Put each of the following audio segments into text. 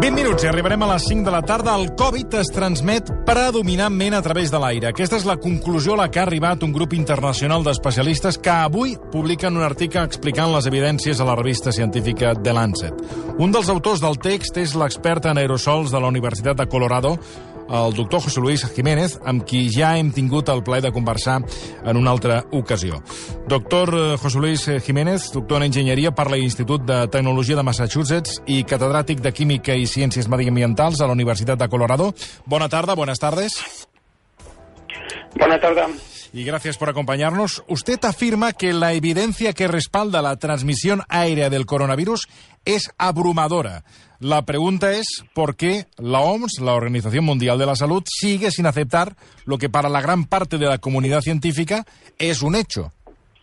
20 minuts i arribarem a les 5 de la tarda. El Covid es transmet predominantment a través de l'aire. Aquesta és la conclusió a la que ha arribat un grup internacional d'especialistes que avui publiquen un article explicant les evidències a la revista científica The Lancet. Un dels autors del text és l'expert en aerosols de la Universitat de Colorado, el doctor José Luis Jiménez, amb qui ja hem tingut el plaer de conversar en una altra ocasió. Doctor José Luis Jiménez, doctor en enginyeria per l'Institut de Tecnologia de Massachusetts i catedràtic de Química i Ciències Mediambientals a la Universitat de Colorado. Bona tarda, buenas tardes. Buenas tardes. Y gracias por acompañarnos. Usted afirma que la evidencia que respalda la transmisión aérea del coronavirus es abrumadora. La pregunta es por qué la OMS, la Organización Mundial de la Salud, sigue sin aceptar lo que para la gran parte de la comunidad científica es un hecho.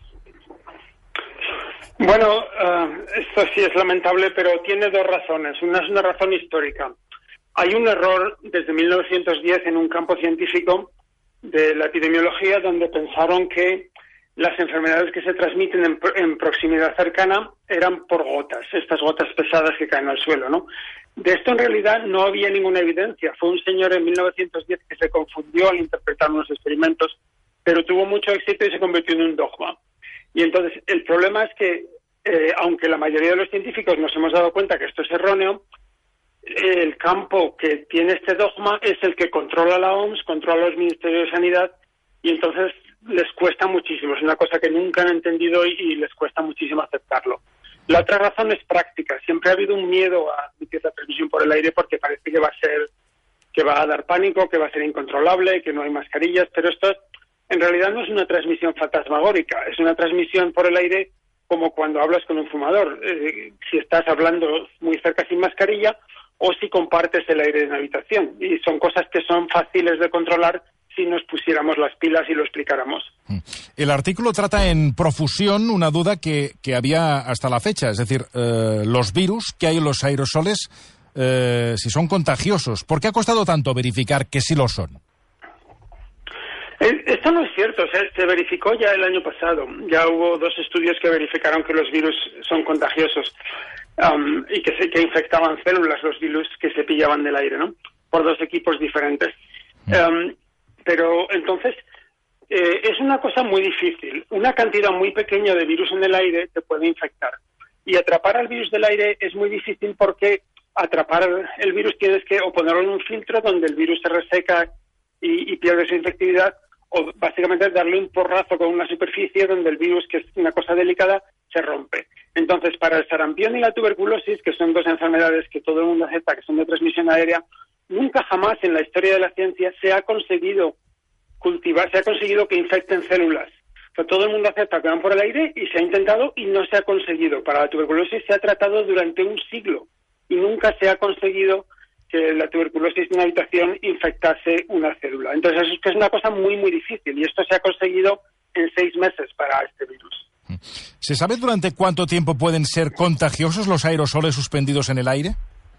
Bueno, esto sí es lamentable, pero tiene dos razones. Una es una razón histórica. Hay un error desde 1910 en un campo científico de la epidemiología donde pensaron que las enfermedades que se transmiten en proximidad cercana eran por gotas, estas gotas pesadas que caen al suelo, ¿no? De esto en realidad no había ninguna evidencia. Fue un señor en 1910 que se confundió al interpretar unos experimentos, pero tuvo mucho éxito y se convirtió en un dogma. Y entonces el problema es que, aunque la mayoría de los científicos nos hemos dado cuenta que esto es erróneo, el campo que tiene este dogma es el que controla la OMS, controla los ministerios de Sanidad, y entonces les cuesta muchísimo. Es una cosa que nunca han entendido y les cuesta muchísimo aceptarlo. La otra razón es práctica. Siempre ha habido un miedo a admitir la transmisión por el aire porque parece que va a dar pánico, que va a ser incontrolable, que no hay mascarillas, pero esto en realidad no es una transmisión fantasmagórica, es una transmisión por el aire como cuando hablas con un fumador. Si estás hablando muy cerca sin mascarilla o si compartes el aire en la habitación. Y son cosas que son fáciles de controlar si nos pusiéramos las pilas y lo explicáramos. El artículo trata en profusión una duda que había hasta la fecha, es decir, los virus que hay en los aerosoles, si son contagiosos. ¿Por qué ha costado tanto verificar que sí lo son? Esto no es cierto, se verificó ya el año pasado. Ya hubo 2 estudios que verificaron que los virus son contagiosos y que infectaban células, los virus que se pillaban del aire, ¿no? Por 2 equipos diferentes. Pero entonces es una cosa muy difícil. Una cantidad muy pequeña de virus en el aire te puede infectar. Y atrapar al virus del aire es muy difícil porque atrapar el virus tienes que o ponerlo en un filtro donde el virus se reseca y pierde su infectividad, o básicamente darle un porrazo con una superficie donde el virus, que es una cosa delicada, se rompe. Entonces, para el sarampión y la tuberculosis, que son 2 enfermedades que todo el mundo acepta que son de transmisión aérea, nunca jamás en la historia de la ciencia se ha conseguido que infecten células. O sea, todo el mundo acepta que van por el aire y se ha intentado y no se ha conseguido. Para la tuberculosis se ha tratado durante un siglo y nunca se ha conseguido que la tuberculosis en una habitación infectase una célula. Entonces es una cosa muy, muy difícil y esto se ha conseguido en 6 meses para este virus. ¿Se sabe durante cuánto tiempo pueden ser contagiosos los aerosoles suspendidos en el aire?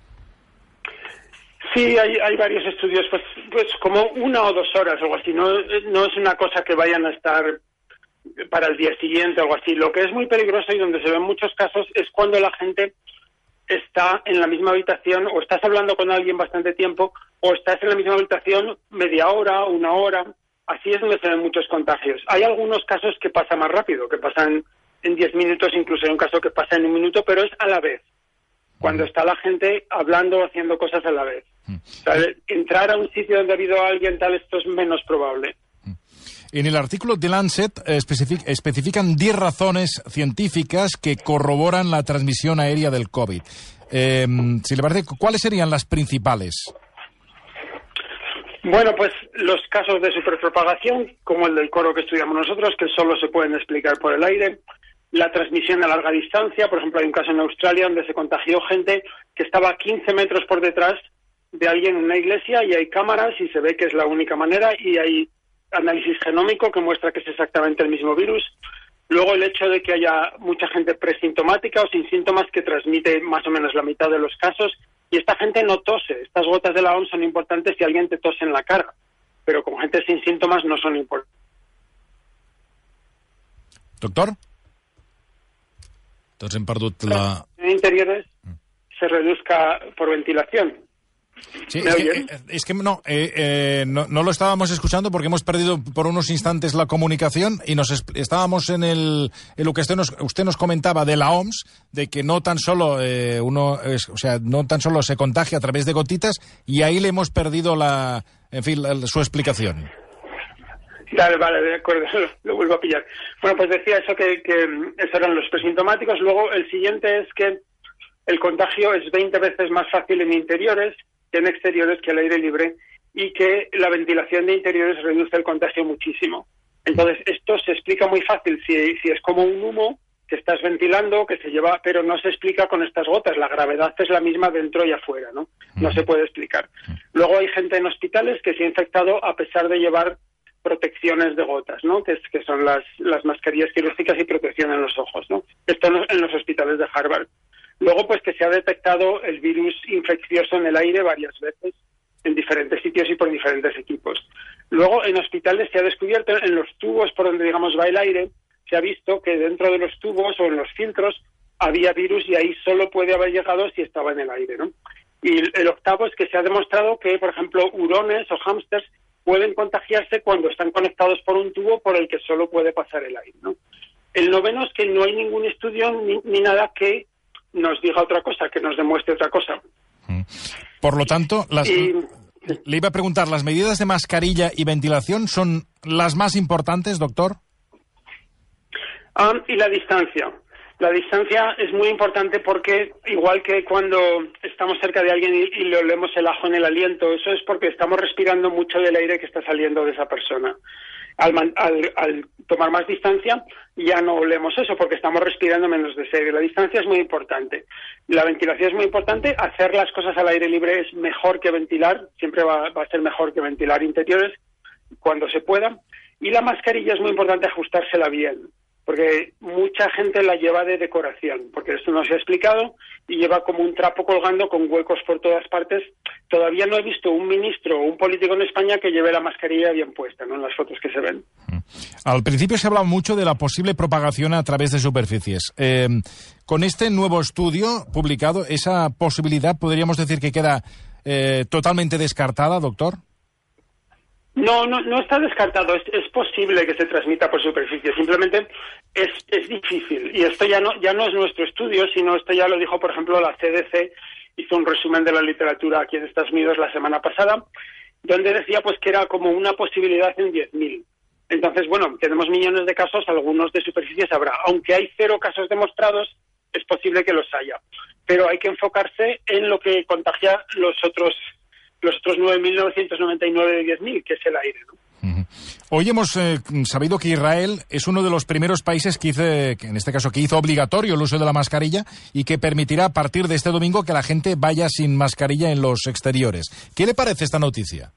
Sí, hay varios estudios, pues como 1 o 2 horas o algo así. No es una cosa que vayan a estar para el día siguiente o algo así. Lo que es muy peligroso y donde se ven muchos casos es cuando la gente está en la misma habitación o estás hablando con alguien bastante tiempo o estás en la misma habitación media hora, 1 hora. Así es donde se ven muchos contagios. Hay algunos casos que pasa más rápido, que pasan en 10 minutos, incluso hay un caso que pasa en 1 minuto, pero es a la vez. Cuando está la gente hablando o haciendo cosas a la vez. O sea, entrar a un sitio donde ha habido alguien tal, esto es menos probable. En el artículo de Lancet especifican 10 razones científicas que corroboran la transmisión aérea del COVID. Si le parece, ¿cuáles serían las principales? Bueno, pues los casos de superpropagación, como el del coro que estudiamos nosotros, que solo se pueden explicar por el aire. La transmisión a larga distancia, por ejemplo, hay un caso en Australia donde se contagió gente que estaba 15 metros por detrás de alguien en una iglesia y hay cámaras y se ve que es la única manera y hay análisis genómico que muestra que es exactamente el mismo virus. Luego el hecho de que haya mucha gente presintomática o sin síntomas que transmite más o menos la mitad de los casos y esta gente no tose. Estas gotas de la OMS son importantes si alguien te tose en la cara, pero con gente sin síntomas no son importantes. Doctor? Tots hem perdut la... Interiores se reduzca por ventilación. Sí, es que no lo estábamos escuchando porque hemos perdido por unos instantes la comunicación y estábamos en lo que usted nos comentaba de la OMS, de que no tan solo no tan solo se contagia a través de gotitas, y ahí le hemos perdido su explicación. Vale, de acuerdo, lo vuelvo a pillar. Bueno, pues decía eso, que esos eran los presintomáticos. Luego el siguiente es que el contagio es 20 veces más fácil en interiores que en exteriores, que al aire libre, y que la ventilación de interiores reduce el contagio muchísimo. Entonces, esto se explica muy fácil si es como un humo que estás ventilando, que se lleva, pero no se explica con estas gotas. La gravedad es la misma dentro y afuera, ¿no? No se puede explicar. Luego hay gente en hospitales que se ha infectado a pesar de llevar protecciones de gotas, ¿no? Que son las mascarillas quirúrgicas y protección en los ojos, ¿no? Esto en los hospitales de Harvard. Luego, pues que se ha detectado el virus infeccioso en el aire varias veces, en diferentes sitios y por diferentes equipos. Luego, en hospitales se ha descubierto, en los tubos por donde, digamos, va el aire, se ha visto que dentro de los tubos o en los filtros había virus, y ahí solo puede haber llegado si estaba en el aire, ¿no? Y el octavo es que se ha demostrado que, por ejemplo, hurones o hámsters pueden contagiarse cuando están conectados por un tubo por el que solo puede pasar el aire, ¿no? El noveno es que no hay ningún estudio ni nada que nos diga otra cosa, que nos demuestre otra cosa. Por lo tanto, le iba a preguntar, ¿las medidas de mascarilla y ventilación son las más importantes, doctor? Y la distancia. La distancia es muy importante porque, igual que cuando estamos cerca de alguien y le olemos el ajo en el aliento, eso es porque estamos respirando mucho del aire que está saliendo de esa persona. Al tomar más distancia ya no olemos eso porque estamos respirando menos de ese aire. La distancia es muy importante. La ventilación es muy importante. Hacer las cosas al aire libre es mejor que ventilar. Siempre va a ser mejor que ventilar interiores cuando se pueda. Y la mascarilla es muy importante ajustársela bien, porque mucha gente la lleva de decoración, porque esto no se ha explicado, y lleva como un trapo colgando con huecos por todas partes. Todavía no he visto un ministro o un político en España que lleve la mascarilla bien puesta, ¿no?, en las fotos que se ven. Al principio se hablaba mucho de la posible propagación a través de superficies. Con este nuevo estudio publicado, ¿esa posibilidad podríamos decir que queda totalmente descartada, doctor? No está descartado. Es posible que se transmita por superficie. Simplemente es difícil. Y esto ya no es nuestro estudio, sino esto ya lo dijo, por ejemplo, la CDC. Hizo un resumen de la literatura aquí en Estados Unidos la semana pasada, donde decía pues que era como una posibilidad en 10.000. Entonces, bueno, tenemos millones de casos, algunos de superficies habrá. Aunque hay 0 casos demostrados, es posible que los haya. Pero hay que enfocarse en lo que contagia los otros 9.999 de 10.000, que es el aire, ¿no? Hoy hemos sabido que Israel es uno de los primeros países que hizo obligatorio el uso de la mascarilla y que permitirá a partir de este domingo que la gente vaya sin mascarilla en los exteriores. ¿Qué le parece esta noticia?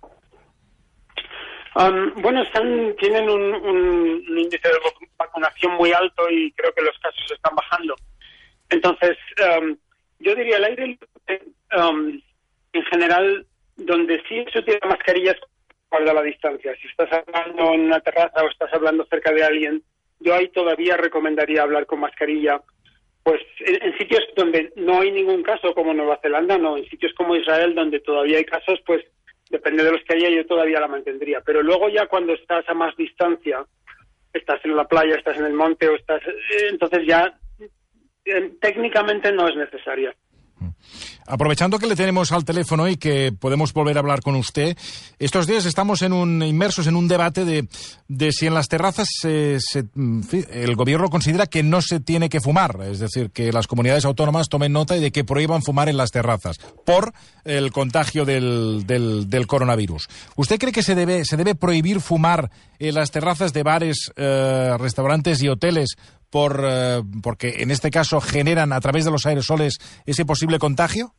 Bueno, tienen un índice de vacunación muy alto y creo que los casos están bajando. Entonces, yo diría el aire libre, en general, donde sí se utiliza mascarillas, guarda la distancia. Si estás hablando en una terraza o estás hablando cerca de alguien, yo ahí todavía recomendaría hablar con mascarilla. Pues en sitios donde no hay ningún caso, como Nueva Zelanda, no. En sitios como Israel, donde todavía hay casos, pues depende de los que haya, yo todavía la mantendría. Pero luego ya cuando estás a más distancia, estás en la playa, estás en el monte, entonces ya técnicamente no es necesaria. Aprovechando que le tenemos al teléfono y que podemos volver a hablar con usted, estos días estamos inmersos en un debate de si en las terrazas el gobierno considera que no se tiene que fumar, es decir, que las comunidades autónomas tomen nota y de que prohíban fumar en las terrazas por el contagio del coronavirus. ¿Usted cree que se debe prohibir fumar en las terrazas de bares, restaurantes y hoteles porque en este caso generan a través de los aerosoles ese posible contagio?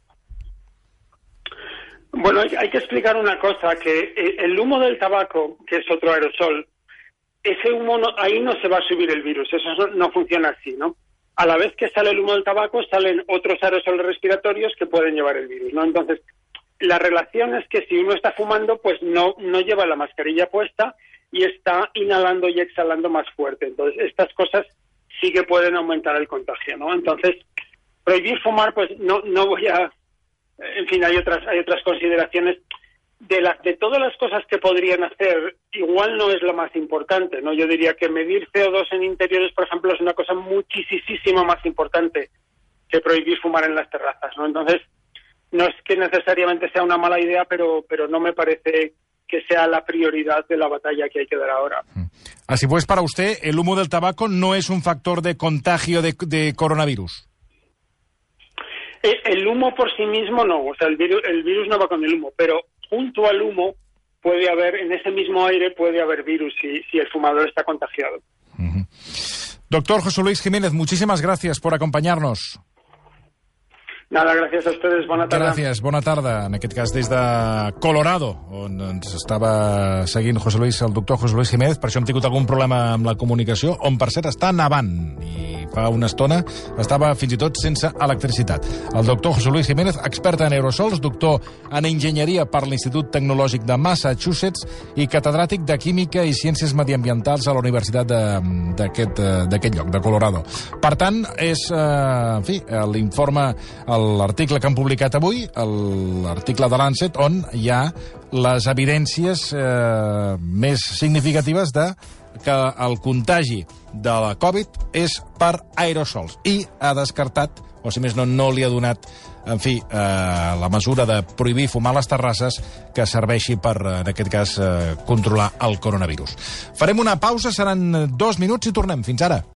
Bueno, hay que explicar una cosa, que el humo del tabaco, que es otro aerosol, ese humo ahí no se va a subir el virus, eso no funciona así, ¿no? A la vez que sale el humo del tabaco, salen otros aerosoles respiratorios que pueden llevar el virus, ¿no? Entonces, la relación es que si uno está fumando, pues no lleva la mascarilla puesta y está inhalando y exhalando más fuerte. Entonces, estas cosas sí que pueden aumentar el contagio, ¿no? Entonces, Prohibir fumar, pues no voy a... En fin, hay otras consideraciones. De todas las cosas que podrían hacer, igual no es lo más importante, ¿no? Yo diría que medir CO2 en interiores, por ejemplo, es una cosa muchísimo más importante que prohibir fumar en las terrazas, ¿no? Entonces, no es que necesariamente sea una mala idea, pero no me parece que sea la prioridad de la batalla que hay que dar ahora. Así pues, para usted, el humo del tabaco no es un factor de contagio de coronavirus. El humo por sí mismo no, o sea, el virus no va con el humo, pero junto al humo puede haber, en ese mismo aire puede haber virus si el fumador está contagiado. Doctor José Luis Jiménez, muchísimas gracias por acompanyar-nos. Nada, gràcies a ustedes, bona tarda. Gràcies, bona tarda. En aquest cas des de Colorado, on ens estava seguint el doctor José Luis Jiménez. Per això hem tingut algun problema amb la comunicació, on per cert està nevant i fa una estona estava fins i tot sense electricitat. El doctor José Luis Jiménez, expert en aerosols, doctor en enginyeria per l'Institut Tecnològic de Massachusetts i catedràtic de Química i Ciències Mediambientals a la Universitat d'aquest lloc, de Colorado. Per tant, és, en fi, l'informe, l'article que han publicat avui, l'article de Lancet, on hi ha les evidències més significatives de que el contagi de la Covid és per aerosols. I ha descartat, o si més no li ha donat, en fi, la mesura de prohibir fumar a les terrasses que serveixi per, en aquest cas, controlar el coronavirus. Farem una pausa, seran 2 minuts i tornem. Fins ara.